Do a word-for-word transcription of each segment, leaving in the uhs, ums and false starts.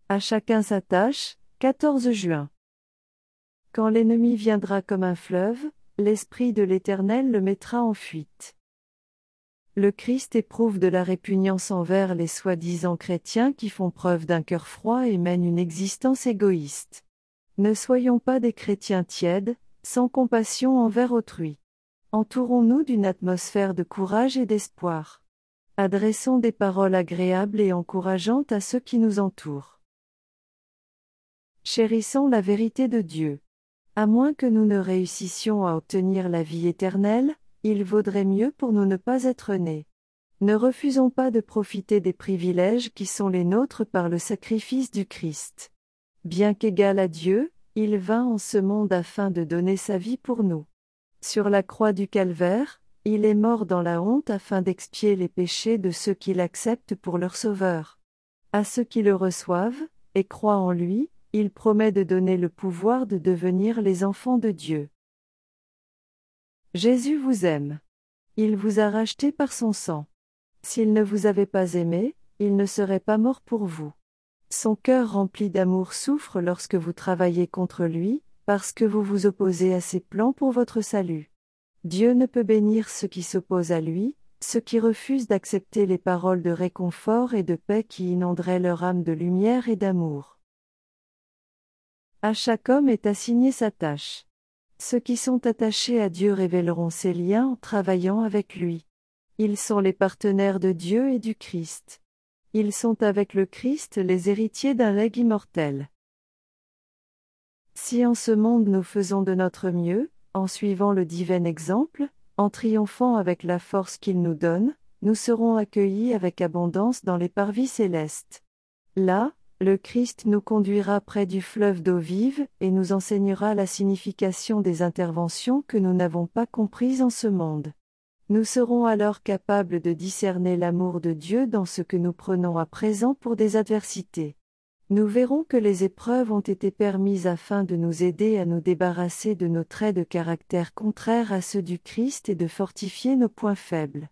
À chacun sa tâche, quatorze juin. Quand l'ennemi viendra comme un fleuve, l'Esprit de l'Éternel le mettra en fuite. Le Christ éprouve de la répugnance envers les soi-disant chrétiens qui font preuve d'un cœur froid et mènent une existence égoïste. Ne soyons pas des chrétiens tièdes, sans compassion envers autrui. Entourons-nous d'une atmosphère de courage et d'espoir. Adressons des paroles agréables et encourageantes à ceux qui nous entourent. Chérissons la vérité de Dieu. À moins que nous ne réussissions à obtenir la vie éternelle, il vaudrait mieux pour nous ne pas être nés. Ne refusons pas de profiter des privilèges qui sont les nôtres par le sacrifice du Christ. Bien qu'égal à Dieu, il vint en ce monde afin de donner sa vie pour nous. Sur la croix du Calvaire, il est mort dans la honte afin d'expier les péchés de ceux qui l'acceptent pour leur Sauveur. À ceux qui le reçoivent, et croient en lui, il promet de donner le pouvoir de devenir les enfants de Dieu. Jésus vous aime. Il vous a racheté par son sang. S'il ne vous avait pas aimé, il ne serait pas mort pour vous. Son cœur rempli d'amour souffre lorsque vous travaillez contre lui, parce que vous vous opposez à ses plans pour votre salut. Dieu ne peut bénir ceux qui s'opposent à lui, ceux qui refusent d'accepter les paroles de réconfort et de paix qui inonderaient leur âme de lumière et d'amour. À chaque homme est assigné sa tâche. Ceux qui sont attachés à Dieu révéleront ses liens en travaillant avec lui. Ils sont les partenaires de Dieu et du Christ. Ils sont avec le Christ les héritiers d'un legs immortel. Si en ce monde nous faisons de notre mieux, en suivant le divin exemple, en triomphant avec la force qu'il nous donne, nous serons accueillis avec abondance dans les parvis célestes. Là, le Christ nous conduira près du fleuve d'eau vive et nous enseignera la signification des interventions que nous n'avons pas comprises en ce monde. Nous serons alors capables de discerner l'amour de Dieu dans ce que nous prenons à présent pour des adversités. Nous verrons que les épreuves ont été permises afin de nous aider à nous débarrasser de nos traits de caractère contraires à ceux du Christ et de fortifier nos points faibles.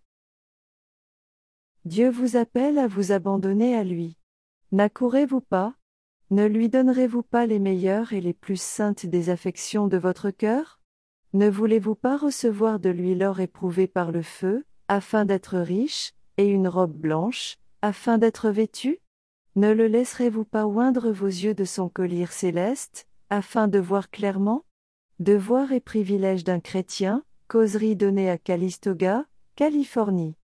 Dieu vous appelle à vous abandonner à lui. N'accourez-vous pas? Ne lui donnerez-vous pas les meilleures et les plus saintes des affections de votre cœur? Ne voulez-vous pas recevoir de lui l'or éprouvé par le feu, afin d'être riche, et une robe blanche, afin d'être vêtu? Ne le laisserez-vous pas oindre vos yeux de son collier céleste, afin de voir clairement? Devoir et privilège d'un chrétien, causerie donnée à Calistoga, Californie.